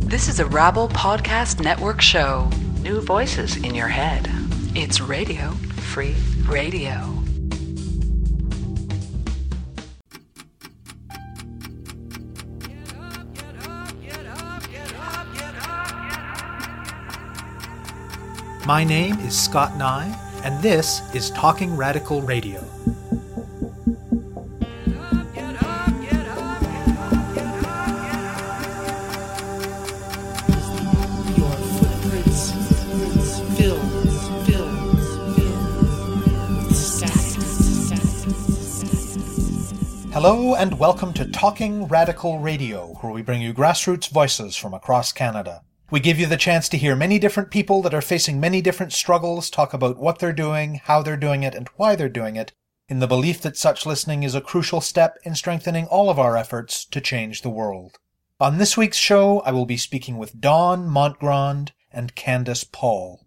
This is a Rabble Podcast Network show. New voices in your head. It's Radio Free Radio. My name is Scott Nye, and this is Talking Radical Radio. Hello and welcome to Talking Radical Radio, where we bring you grassroots voices from across Canada. We give you the chance to hear many different people that are facing many different struggles talk about what they're doing, how they're doing it, and why they're doing it, in the belief that such listening is a crucial step in strengthening all of our efforts to change the world. On this week's show, I will be speaking with Dawn Montgrand and Candace Paul.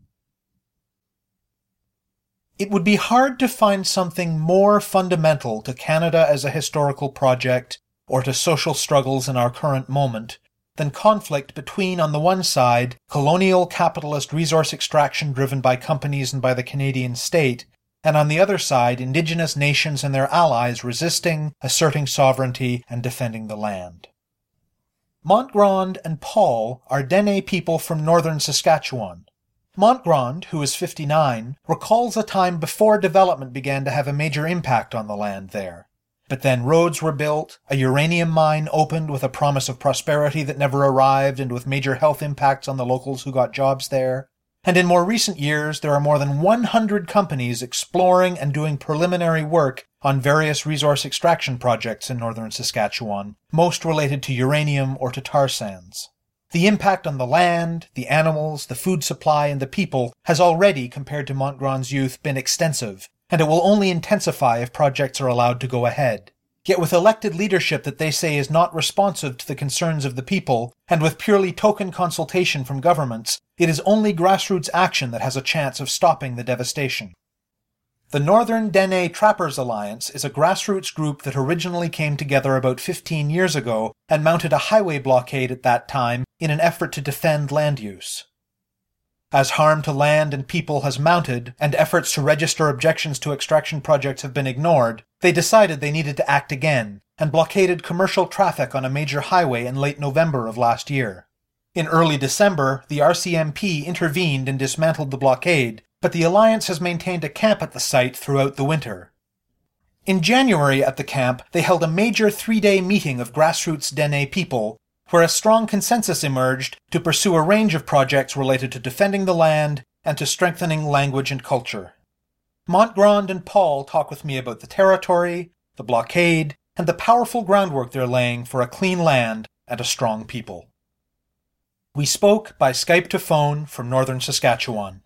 It would be hard to find something more fundamental to Canada as a historical project, or to social struggles in our current moment, than conflict between, on the one side, colonial capitalist resource extraction driven by companies and by the Canadian state, and on the other side, Indigenous nations and their allies resisting, asserting sovereignty, and defending the land. Montgrand and Paul are Dene people from northern Saskatchewan. Montgrand, who is 59, recalls a time before development began to have a major impact on the land there. But then roads were built, a uranium mine opened with a promise of prosperity that never arrived and with major health impacts on the locals who got jobs there. And in more recent years, there are more than 100 companies exploring and doing preliminary work on various resource extraction projects in northern Saskatchewan, most related to uranium or to tar sands. The impact on the land, the animals, the food supply, and the people has already, compared to Montgrand's youth, been extensive, and it will only intensify if projects are allowed to go ahead. Yet with elected leadership that they say is not responsive to the concerns of the people, and with purely token consultation from governments, it is only grassroots action that has a chance of stopping the devastation. The Northern Dene Trappers Alliance is a grassroots group that originally came together about 15 years ago and mounted a highway blockade at that time in an effort to defend land use. As harm to land and people has mounted, and efforts to register objections to extraction projects have been ignored, they decided they needed to act again, and blockaded commercial traffic on a major highway in late November of last year. In early December, the RCMP intervened and dismantled the blockade, but the Alliance has maintained a camp at the site throughout the winter. In January at the camp, they held a major 3-day meeting of grassroots Dene people, where a strong consensus emerged to pursue a range of projects related to defending the land and to strengthening language and culture. Montgrand and Paul talk with me about the territory, the blockade, and the powerful groundwork they're laying for a clean land and a strong people. We spoke by Skype to phone from northern Saskatchewan.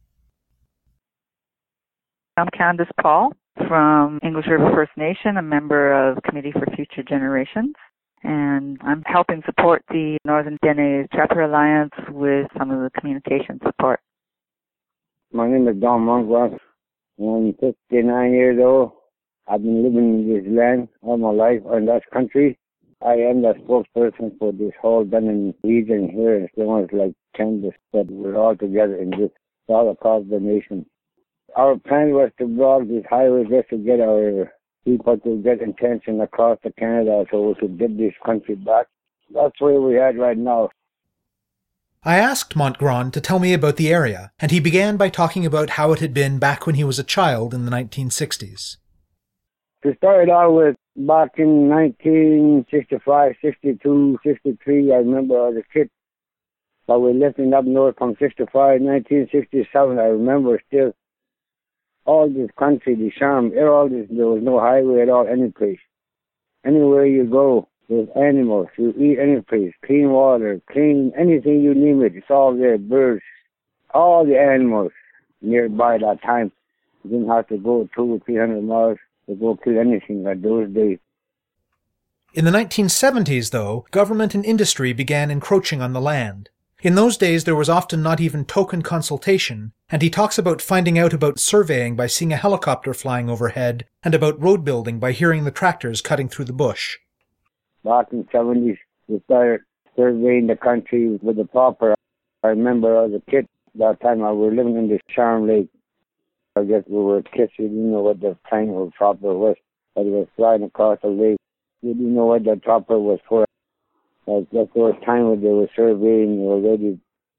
I'm Candace Paul from English River First Nation, a member of Committee for Future Generations, and I'm helping support the Northern Dene Trapper Alliance with some of the communication support. My name is Dawn Montgrand. I'm 59 years old. I've been living in this land all my life, in that country. I am the spokesperson for this whole Dene region here, and it's like Candace, that we're all together in this, all across the nation. Our plan was to block these highways just to get our people to get attention across the Canada so we could get this country back. That's where we're at right now. I asked Montgrand to tell me about the area, and he began by talking about how it had been back when he was a child in the 1960s. To start out with, back in 1965, 62, 63, I remember I was a kid. But we left up north from 65, 1967, I remember still. All this country, the charm, all this, there was no highway at all, any place. Anywhere you go, there's animals. You eat any place, clean water, clean, anything you name it, it's all there, birds, all the animals nearby that time. You didn't have to go 200 or 300 miles to go kill anything at those days. In the 1970s, though, government and industry began encroaching on the land. In those days, there was often not even token consultation, and he talks about finding out about surveying by seeing a helicopter flying overhead, and about road building by hearing the tractors cutting through the bush. Back in the 70s, we started surveying the country with the proper. I remember as a kid, that time I was living in the Sharon Lake. I guess we were kids, we didn't know what the time or chopper was, but it was flying across the lake. We didn't know what the chopper was for. Like that was time when they were surveying already.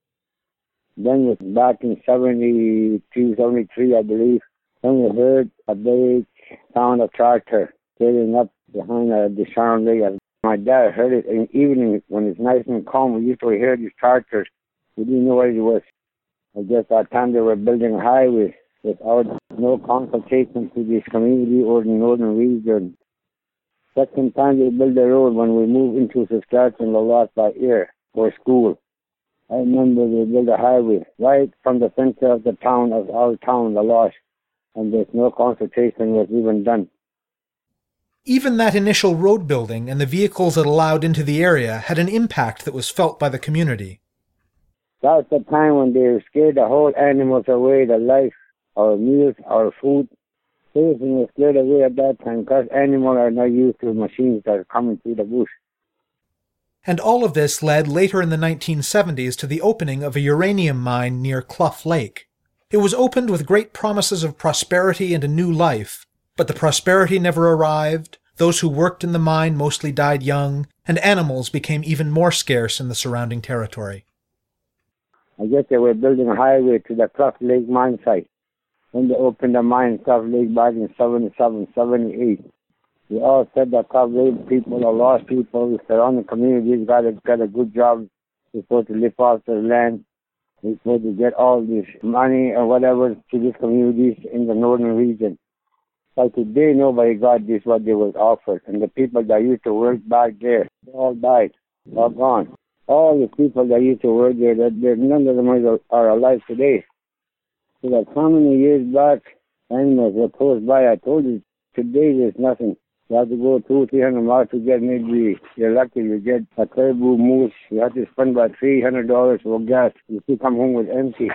Then it was back in 72, 73, I believe. Then we heard a big sound of tractor sailing up behind the Sharon Lake. My dad heard it in the evening when it's nice and calm. We used to hear these tractors. We didn't know what it was. I guess that time they were building a highway without no consultation to this community or the northern region. Second time they built the road when we moved into Saskatchewan, La Lotte by air for school. I remember they built a highway right from the center of the town, of our town, La Lotte, and there's no consultation was even done. Even that initial road building and the vehicles it allowed into the area had an impact that was felt by the community. That's the time when they scared the whole animals away, the life, our meals, our food. Everything was scared away at that time because animals are not used to machines that are coming through the bush. And all of this led later in the 1970s to the opening of a uranium mine near Clough Lake. It was opened with great promises of prosperity and a new life, but the prosperity never arrived, those who worked in the mine mostly died young, and animals became even more scarce in the surrounding territory. I guess they were building a highway to the Clough Lake mine site. When they opened the mine in Clough Lake back in 77, 78, they all said that Clough Lake people or lost people, surrounding communities got a good job. They're supposed to live off their land. They're supposed to get all this money or whatever to these communities in the northern region. But today nobody got this what they was offered. And the people that used to work back there, they all died, all gone. All the people that used to work there, none of them are alive today. So that how many years back, animals were close by. I told you, today there's nothing. You have to go 200-300 miles to get maybe, you're lucky you get a caribou moose. You have to spend about $300 for gas. You still come home with empty.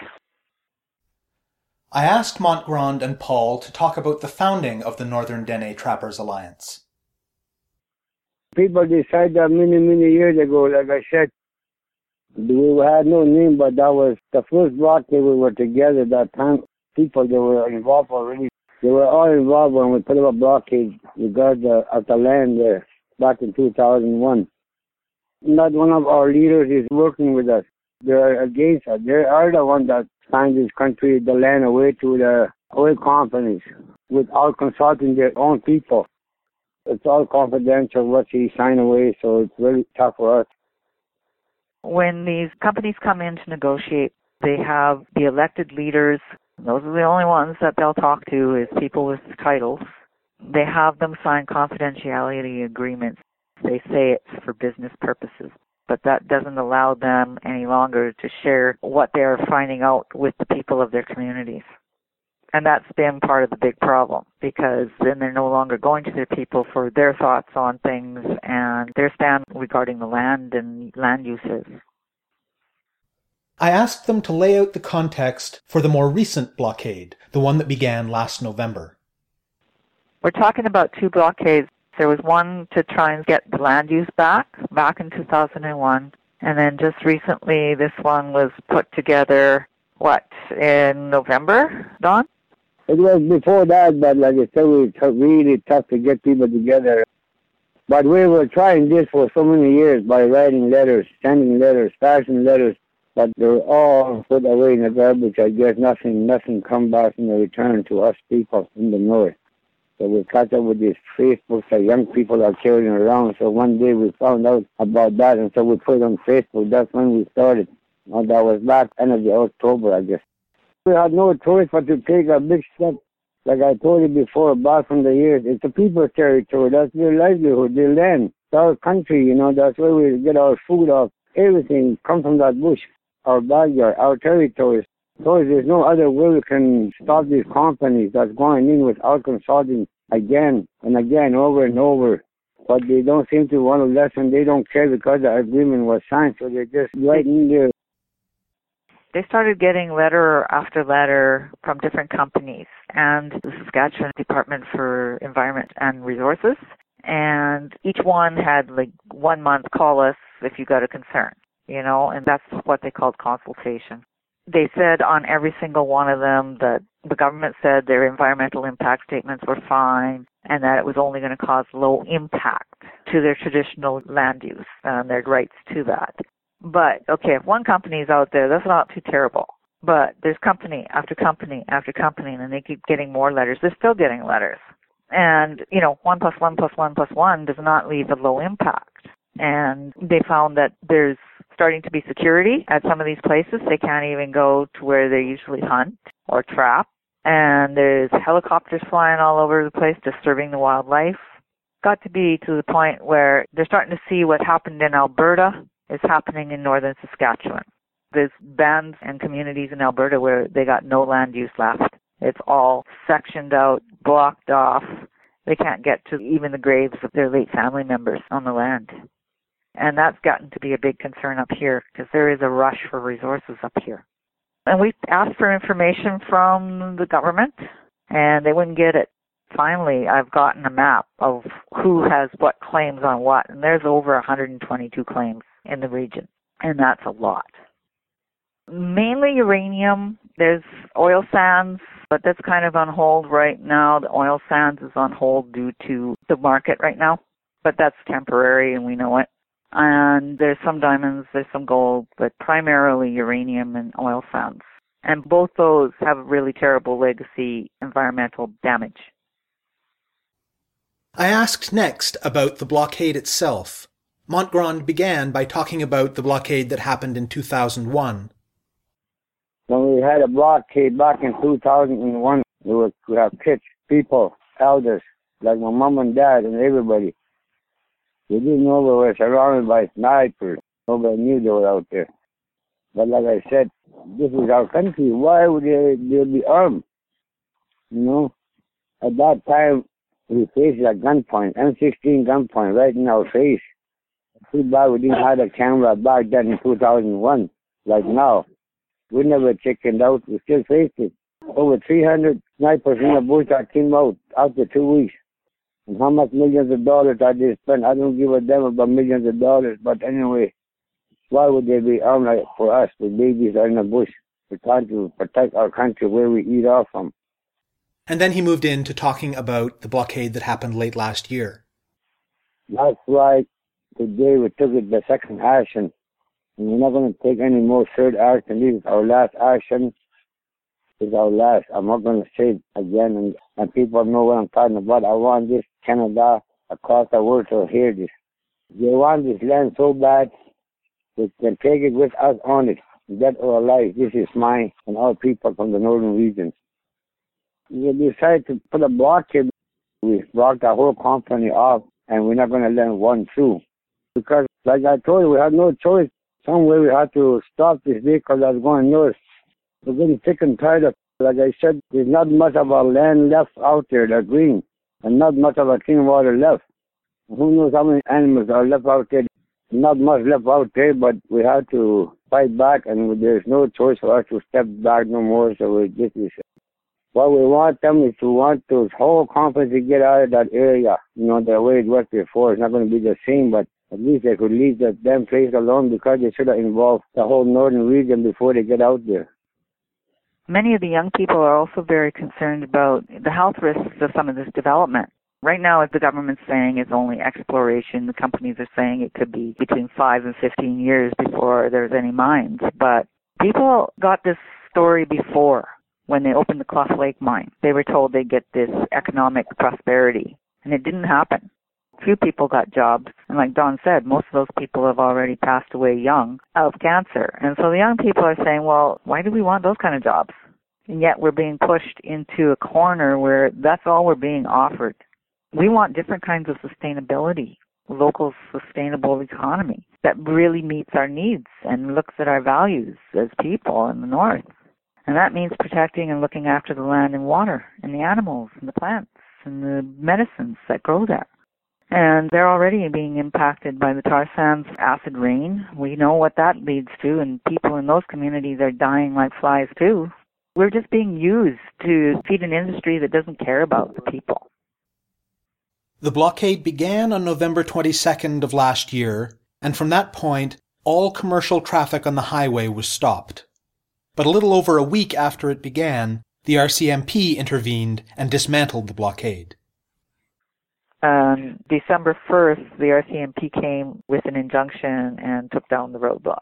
I asked Montgrand and Paul to talk about the founding of the Northern Dene Trappers Alliance. People decided that many years ago, like I said, we had no name, but that was the first blockade we were together that time. People that were involved already, they were all involved when we put up a blockade regarding of the land there back in 2001. Not one of our leaders is working with us. They're against us. They are the ones that signed this country, the land away to the oil companies without consulting their own people. It's all confidential what he signed away, so it's really tough for us. When these companies come in to negotiate, they have the elected leaders. Those are the only ones that they'll talk to is people with titles. They have them sign confidentiality agreements. They say it's for business purposes, but that doesn't allow them any longer to share what they're finding out with the people of their communities. And that's been part of the big problem, because then they're no longer going to their people for their thoughts on things and their stand regarding the land and land uses. I asked them to lay out the context for the more recent blockade, the one that began last November. We're talking about two blockades. There was one to try and get the land use back in 2001, and then just recently this one was put together, in November, Don? It was before that, but like I said, it was really tough to get people together. But we were trying this for so many years by writing letters, sending letters, faxing letters, but they were all put away in the garbage. I guess nothing come back in the return to us people in the north. So we caught up with these Facebook that young people are carrying around. So one day we found out about that, and so we put it on Facebook. That's when we started. And that was back end of October, I guess. We had no choice but to take a big step. Like I told you before, back from the years, it's the people's territory. That's their livelihood, their land. It's our country, that's where we get our food off. Everything comes from that bush, our backyard, our territories. So there's no other way we can stop these companies that's going in without consulting again and again, over and over. But they don't seem to want to listen. They don't care because the agreement was signed, so they're just right in there. They started getting letter after letter from different companies and the Saskatchewan Department for Environment and Resources And each one had like 1 month, call us if you got a concern, and that's what they called consultation. They said on every single one of them that the government said their environmental impact statements were fine and that it was only going to cause low impact to their traditional land use and their rights to that. But, okay, if one company is out there, that's not too terrible. But there's company after company after company, and they keep getting more letters. They're still getting letters. And, 1 + 1 + 1 + 1 does not leave a low impact. And they found that there's starting to be security at some of these places. They can't even go to where they usually hunt or trap. And there's helicopters flying all over the place disturbing the wildlife. Got to be to the point where they're starting to see what happened in Alberta is happening in northern Saskatchewan. There's bands and communities in Alberta where they got no land use left. It's all sectioned out, blocked off. They can't get to even the graves of their late family members on the land. And that's gotten to be a big concern up here because there is a rush for resources up here. And we asked for information from the government, and they wouldn't get it. Finally, I've gotten a map of who has what claims on what, and there's over 122 claims in the region, and that's a lot. Mainly uranium. There's oil sands, but that's kind of on hold right now. The oil sands is on hold due to the market right now, but that's temporary, and we know it. And there's some diamonds, there's some gold, but primarily uranium and oil sands. And both those have really terrible legacy environmental damage. I asked next about the blockade itself. Montgrand began by talking about the blockade that happened in 2001. When we had a blockade back in 2001, we have kids, people, elders, like my mom and dad and everybody. We didn't know we were surrounded by snipers. Nobody knew they were out there. But like I said, this is our country. Why would they be armed? At that time, we faced a gunpoint, M16 gunpoint right in our face. Too bad we didn't have a camera back then in 2001, like now. We never chickened out. We still faced it. Over 300 snipers in the bush that came out after 2 weeks. And how much millions of dollars that they spent, I don't give a damn about millions of dollars. But anyway, why would they be armed like for us? The babies are in the bush. We're trying to protect our country where we eat off from. And then he moved into talking about the blockade that happened late last year. That's why today we took it the second action. And we're not going to take any more third action. This is our last action. This is our last. I'm not going to say it again. And people know what I'm talking about. I want this Canada across the world to hear this. They want this land so bad, they can take it with us on it. Dead or alive, this is mine and all people from the northern regions. We decided to put a blockade. We blocked the whole company off, and we're not going to let one through. Because, like I told you, we had no choice. Somewhere we had to stop this vehicle that's going north. We're getting sick and tired of, like I said, there's not much of our land left out there, the green, and not much of our clean water left. Who knows how many animals are left out there? Not much left out there, but we had to fight back, and there's no choice for us to step back no more. So this is what we want them is to want those whole companies to get out of that area. The way it was before. It's not going to be the same, but at least they could leave that damn place alone because they should have involved the whole northern region before they get out there. Many of the young people are also very concerned about the health risks of some of this development. Right now, as the government's saying, it's only exploration. The companies are saying it could be between 5 and 15 years before there's any mines. But people got this story before when they opened the Clough Lake mine. They were told they'd get this economic prosperity, and it didn't happen. Few people got jobs, and like Don said, most of those people have already passed away young of cancer. And so the young people are saying, well, why do we want those kind of jobs? And yet we're being pushed into a corner where that's all we're being offered. We want different kinds of sustainability, local sustainable economy that really meets our needs and looks at our values as people in the north. And that means protecting and looking after the land and water and the animals and the plants and the medicines that grow there. And they're already being impacted by the tar sands acid rain. We know what that leads to, and people in those communities are dying like flies too. We're just being used to feed an industry that doesn't care about the people. The blockade began on November 22nd of last year, and from that point, all commercial traffic on the highway was stopped. But a little over a week after it began, the RCMP intervened and dismantled the blockade. December 1st, the RCMP came with an injunction and took down the roadblock.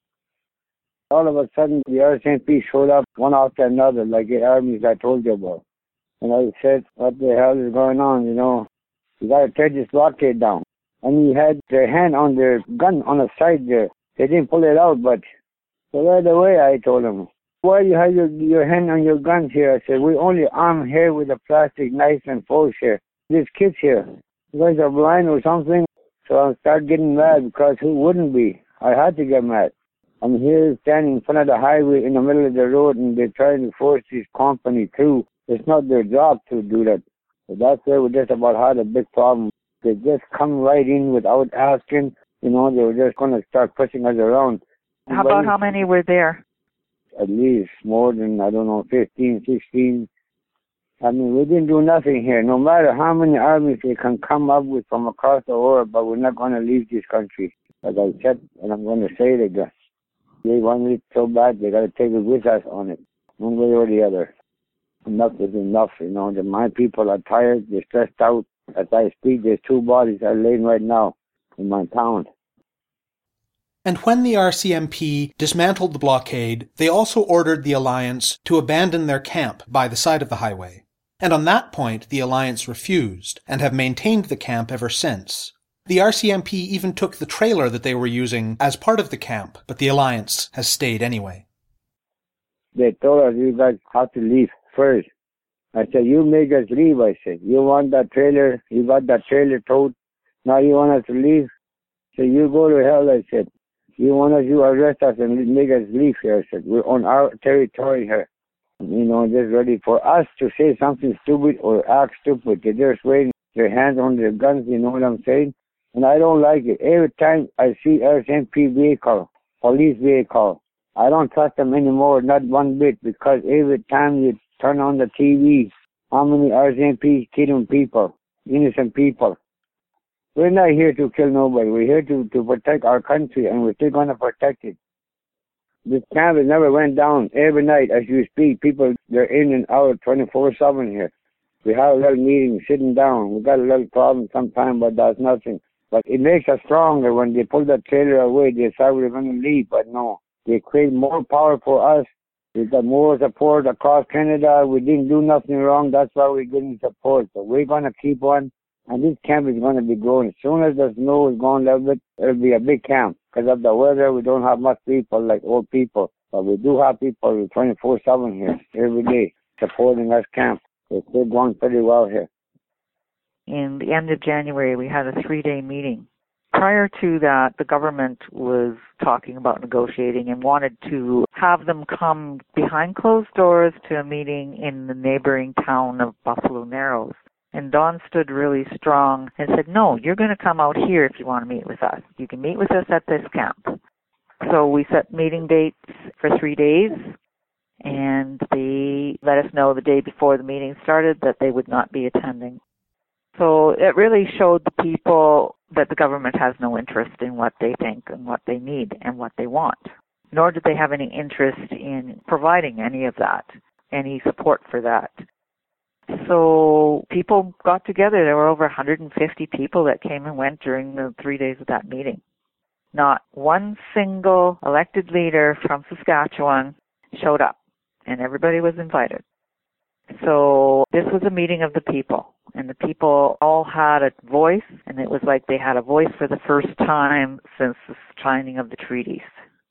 All of a sudden, the RCMP showed up one after another, like the armies I told you about. And I said, what the hell is going on, you know? You got to tear this blockade down. And he had their hand on their gun on the side there. They didn't pull it out, but so right away I told them, why you have your hand on your guns here? I said, we only arm here with a plastic knife and forks here. These kids here, you guys are blind or something? So I started getting mad because who wouldn't be? I had to get mad. I'm here standing in front of the highway in the middle of the road and they're trying to force this company through. It's not their job to do that. So that's where we just about had a big problem. They just come right in without asking. You know, they were just going to start pushing us around. How about how many were there? At least more than, 15, 16. I mean, we didn't do nothing here. No matter how many armies they can come up with from across the world, but we're not going to leave this country. Like I said, and I'm going to say it again. They want it so bad, they got to take it with us on it, one way or the other. Enough is enough, you know. My people are tired, they're stressed out. As I speak, there's 2 bodies that are laying right now in my town. And when the RCMP dismantled the blockade, they also ordered the Alliance to abandon their camp by the side of the highway. And on that point, the Alliance refused, and have maintained the camp ever since. The RCMP even took the trailer that they were using as part of the camp, but the Alliance has stayed anyway. They told us, you guys have to leave first. I said, you make us leave, I said. You want that trailer, you got that trailer towed, now you want us to leave? So you go to hell, I said. You want us to arrest us and make us leave here, I said. We're on our territory here. You know, just ready for us to say something stupid or act stupid. They're just waiting, their hands on their guns, you know what I'm saying? And I don't like it. Every time I see RCMP vehicle, police vehicle, I don't trust them anymore, not one bit, because every time you turn on the TV, how many RCMP killing people, innocent people? We're not here to kill nobody. We're here to protect our country, and we're still going to protect it. This camp has never went down. Every night, as you speak, people, they're in and out 24/7 here. We have a little meeting, sitting down. We got a little problem sometimes, but that's nothing. But it makes us stronger. When they pull the trailer away, they said we're going to leave, but no. They create more power for us. We got more support across Canada. We didn't do nothing wrong. That's why we're getting support. So we're going to keep on. And this camp is going to be growing. As soon as the snow is gone a little bit, it'll be a big camp. Because of the weather, we don't have much people like old people. But we do have people 24/7 here, every day, supporting us camp. It's still going pretty well here. In the end of January, we had a 3-day meeting. Prior to that, the government was talking about negotiating and wanted to have them come behind closed doors to a meeting in the neighboring town of Buffalo Narrows. And Don stood really strong and said, no, you're going to come out here if you want to meet with us. You can meet with us at this camp. So we set meeting dates for 3 days, and they let us know the day before the meeting started that they would not be attending. So it really showed the people that the government has no interest in what they think and what they need and what they want. Nor did they have any interest in providing any of that, any support for that. So people got together. There were over 150 people that came and went during the 3 days of that meeting. Not one single elected leader from Saskatchewan showed up, and everybody was invited. So this was a meeting of the people, and the people all had a voice, and it was like they had a voice for the first time since the signing of the treaties.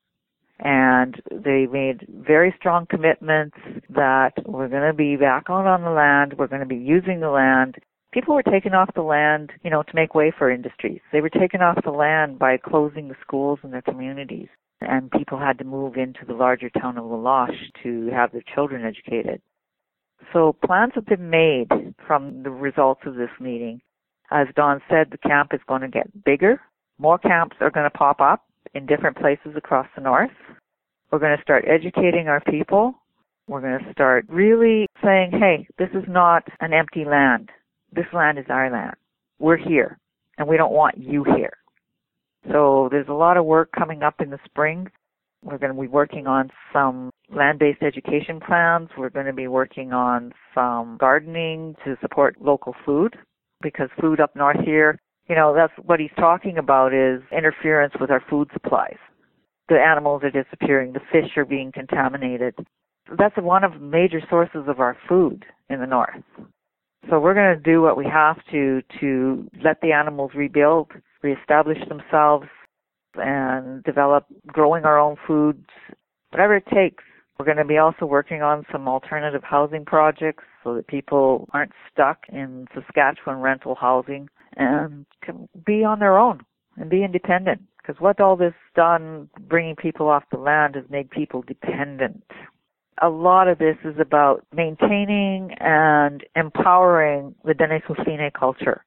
And they made very strong commitments that we're going to be back on the land, we're going to be using the land. People were taking off the land, to make way for industries. They were taking off the land by closing the schools in their communities. And people had to move into the larger town of La Loche to have their children educated. So plans have been made from the results of this meeting. As Don said, the camp is going to get bigger. More camps are going to pop up in different places across the north. We're going to start educating our people. We're going to start really saying, hey, this is not an empty land. This land is our land. we're here, and we don't want you here. So there's a lot of work coming up in the spring. We're going to be working on some land-based education plans. We're going to be working on some gardening to support local food, because food up north here, that's what he's talking about, is interference with our food supplies. The animals are disappearing. The fish are being contaminated. That's one of the major sources of our food in the north. So we're going to do what we have to let the animals rebuild, reestablish themselves, and develop growing our own foods, whatever it takes. We're going to be also working on some alternative housing projects so that people aren't stuck in Saskatchewan rental housing and can be on their own and be independent. Because what all this done, bringing people off the land, has made people dependent. A lot of this is about maintaining and empowering the Dene-Tsuut'ina culture.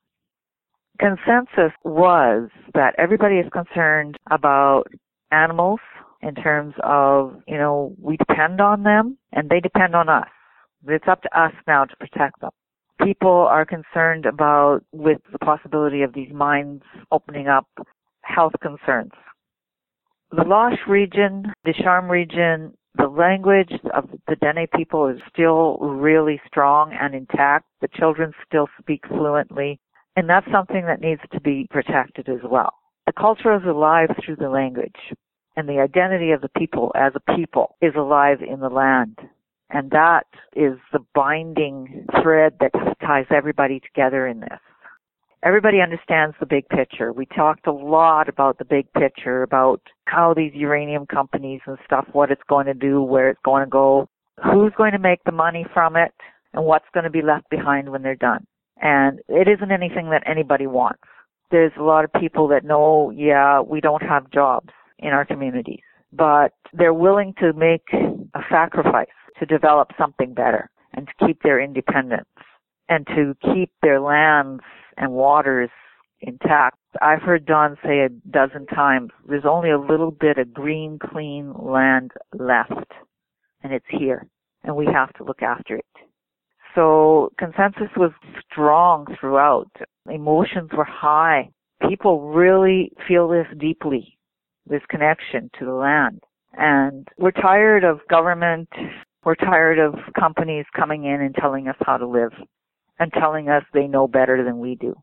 Consensus was that everybody is concerned about animals in terms of, we depend on them and they depend on us. It's up to us now to protect them. People are concerned about, with the possibility of these mines opening up, health concerns. The L'Oche region, the Charme region, the language of the Dene people is still really strong and intact. The children still speak fluently, and that's something that needs to be protected as well. The culture is alive through the language, and the identity of the people as a people is alive in the land. And that is the binding thread that ties everybody together in this. Everybody understands the big picture. We talked a lot about the big picture, about how these uranium companies and stuff, what it's going to do, where it's going to go, who's going to make the money from it, and what's going to be left behind when they're done. And it isn't anything that anybody wants. There's a lot of people that know, we don't have jobs in our communities, but they're willing to make a sacrifice to develop something better and to keep their independence and to keep their lands and waters intact. I've heard Don say 12 times, there's only a little bit of green, clean land left, and it's here, and we have to look after it. So consensus was strong throughout. Emotions were high. People really feel this deeply, this connection to the land. And we're tired of government. We're tired of companies coming in and telling us how to live and telling us they know better than we do.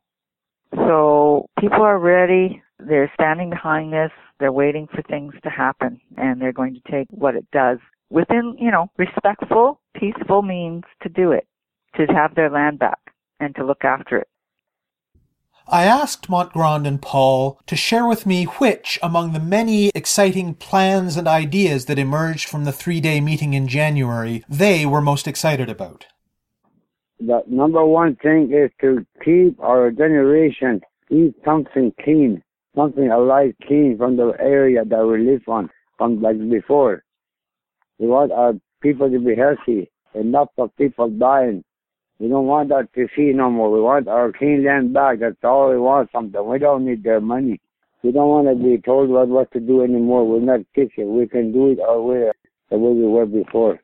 So people are ready. They're standing behind this. They're waiting for things to happen, and they're going to take what it does within, respectful, peaceful means to do it, to have their land back and to look after it. I asked Montgrand and Paul to share with me which, among the many exciting plans and ideas that emerged from the 3-day meeting in January, they were most excited about. The number one thing is to keep our generation, eat something clean, something alive clean from the area that we live on, from like before. We want our people to be healthy, enough of people dying. We don't want that to see no more. We want our clean land back. That's all we want something. We don't need their money. We don't want to be told what to do anymore. We're not kids. We can do it our way, the way we were before.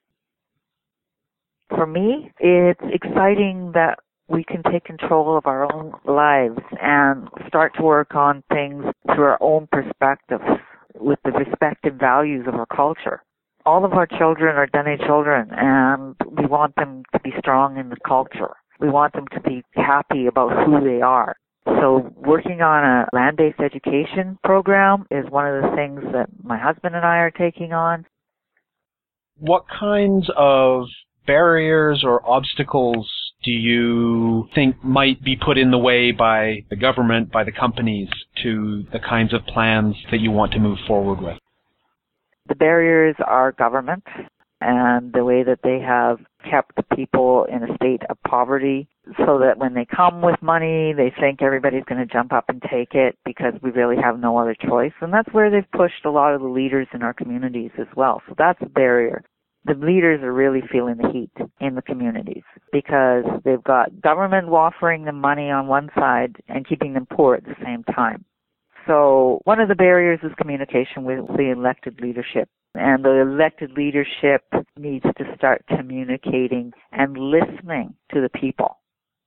For me, it's exciting that we can take control of our own lives and start to work on things through our own perspectives with the respective values of our culture. All of our children are Dene children, and we want them to be strong in the culture. We want them to be happy about who they are. So working on a land-based education program is one of the things that my husband and I are taking on. What kinds of barriers or obstacles do you think might be put in the way by the government, by the companies, to the kinds of plans that you want to move forward with? The barriers are government and the way that they have kept people in a state of poverty so that when they come with money, they think everybody's going to jump up and take it because we really have no other choice. And that's where they've pushed a lot of the leaders in our communities as well. So that's a barrier. The leaders are really feeling the heat in the communities because they've got government offering them money on one side and keeping them poor at the same time. So one of the barriers is communication with the elected leadership. And the elected leadership needs to start communicating and listening to the people.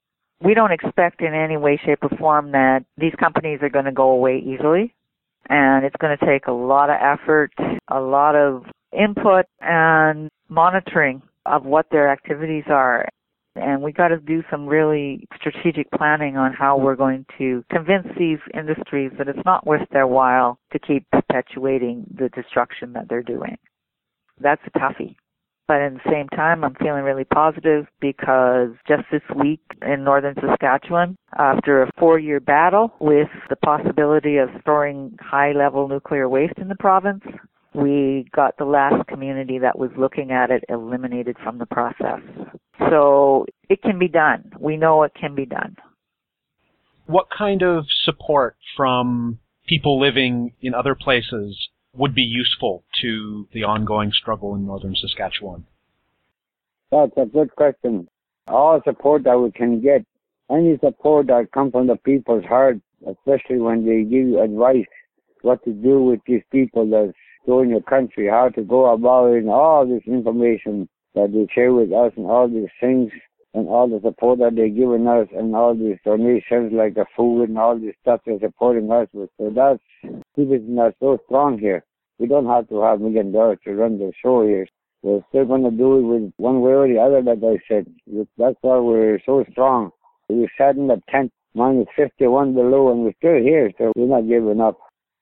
We don't expect in any way, shape, or form that these companies are going to go away easily. And it's going to take a lot of effort, a lot of input, and monitoring of what their activities are. And we got to do some really strategic planning on how we're going to convince these industries that it's not worth their while to keep perpetuating the destruction that they're doing. That's a toughie. But at the same time, I'm feeling really positive because just this week in northern Saskatchewan, after a 4-year battle with the possibility of storing high-level nuclear waste in the province, we got the last community that was looking at it eliminated from the process. So it can be done. We know it can be done. What kind of support from people living in other places would be useful to the ongoing struggle in northern Saskatchewan? That's a good question. All support that we can get, any support that comes from the people's heart, especially when they give you advice what to do with these people that's in your country, how to go about it, and all this information that they share with us and all these things and all the support that they're giving us and all these donations like the food and all this stuff they're supporting us with. So that's keeping us so strong here. We don't have to have $1 million to run the show here. We're still going to do it with one way or the other, like I said. That's why we're so strong. We sat in the tent, minus 51 below, and we're still here, so we're not giving up.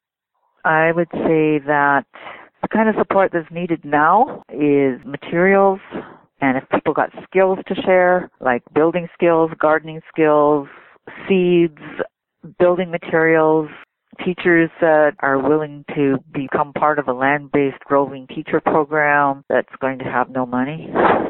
I would say that the kind of support that's needed now is materials, and if people got skills to share, like building skills, gardening skills, seeds, building materials, teachers that are willing to become part of a land-based roving teacher program that's going to have no money.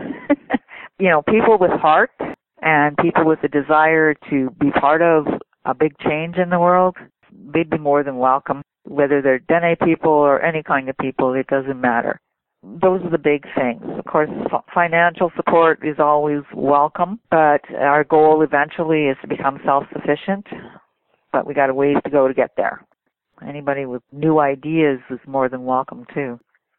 People with heart and people with a desire to be part of a big change in the world, they'd be more than welcome. Whether they're Dene people or any kind of people, it doesn't matter. Those are the big things. Of course, financial support is always welcome, but our goal eventually is to become self-sufficient, but we got a ways to go to get there. Anybody with new ideas is more than welcome, too.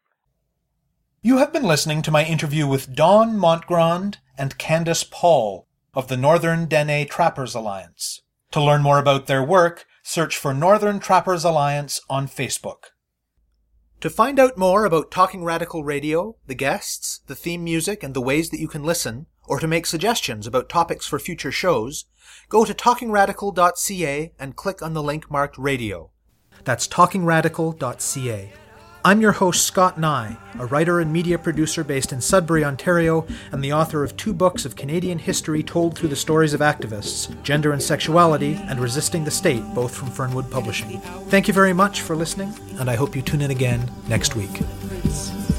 You have been listening to my interview with Dawn Montgrand and Candace Paul of the Northern Dene Trappers Alliance. To learn more about their work, search for Northern Trappers Alliance on Facebook. To find out more about Talking Radical Radio, the guests, the theme music, and the ways that you can listen, or to make suggestions about topics for future shows, go to talkingradical.ca and click on the link marked Radio. That's talkingradical.ca. I'm your host, Scott Nye, a writer and media producer based in Sudbury, Ontario, and the author of 2 books of Canadian history told through the stories of activists, Gender and Sexuality, and Resisting the State, both from Fernwood Publishing. Thank you very much for listening, and I hope you tune in again next week.